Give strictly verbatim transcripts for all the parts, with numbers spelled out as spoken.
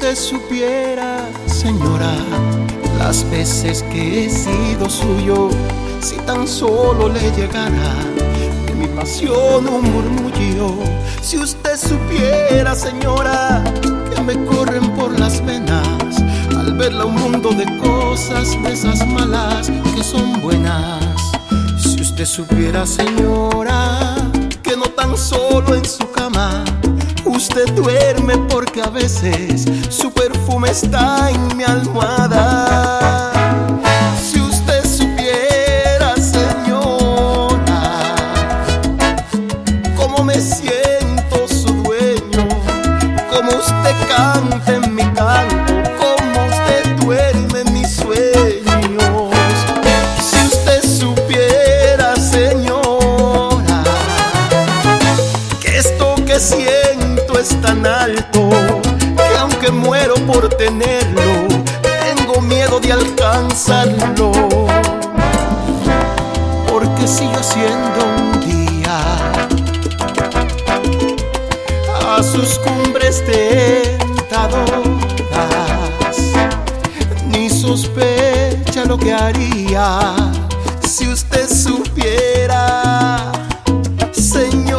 usted supiera, señora, las veces que he sido suyo, si tan solo le llegara de mi pasión un murmullo. Si usted supiera, señora, que me corren por las venas al verla un mundo de cosas, de esas malas que son buenas. Si usted supiera, señora, que no tan solo en su cama usted duerme, porque a veces su perfume está en mi almohada. Si usted supiera, señora, cómo me siento su dueño, cómo usted canta en mi canto, cómo usted duerme en mis sueños. Si usted supiera, señora, que esto que siento es tan alto, que aunque muero por tenerlo, tengo miedo de alcanzarlo. Porque sigo siendo un día a sus cumbres tentadoras, ni sospecha lo que haría si usted supiera, señora.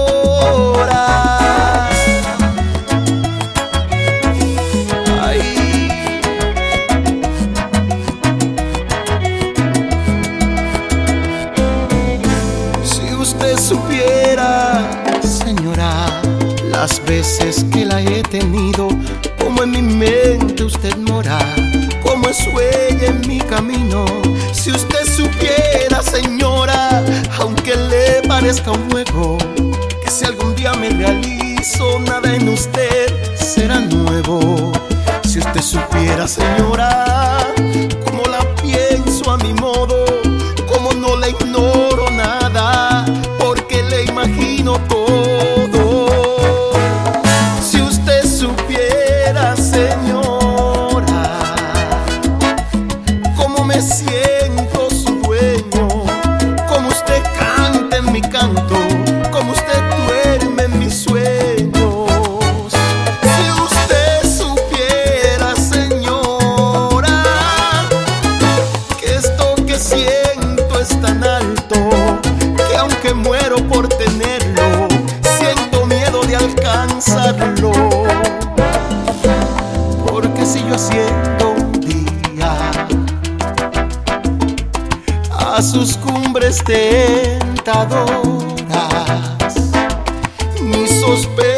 Si usted supiera, señora, las veces que la he tenido, como en mi mente usted mora, como es huella en mi camino. Si usted supiera, señora, aunque le parezca un juego, que si algún día me realizo, nada en usted será nuevo. Si usted supiera, señora, cómo la pienso a mi modo, cómo no le ignoro nada, porque le imagino todo. Si usted supiera, señora, cómo me siento su dueño, cómo usted canta en mi canto, cómo usted duerme en mis sueños. Si usted supiera, señora, que esto que siento es tan alto, que aunque muero por tenerlo, siento miedo de alcanzarlo. Porque si yo siento un día a sus cumbres tentadoras, ni sospecho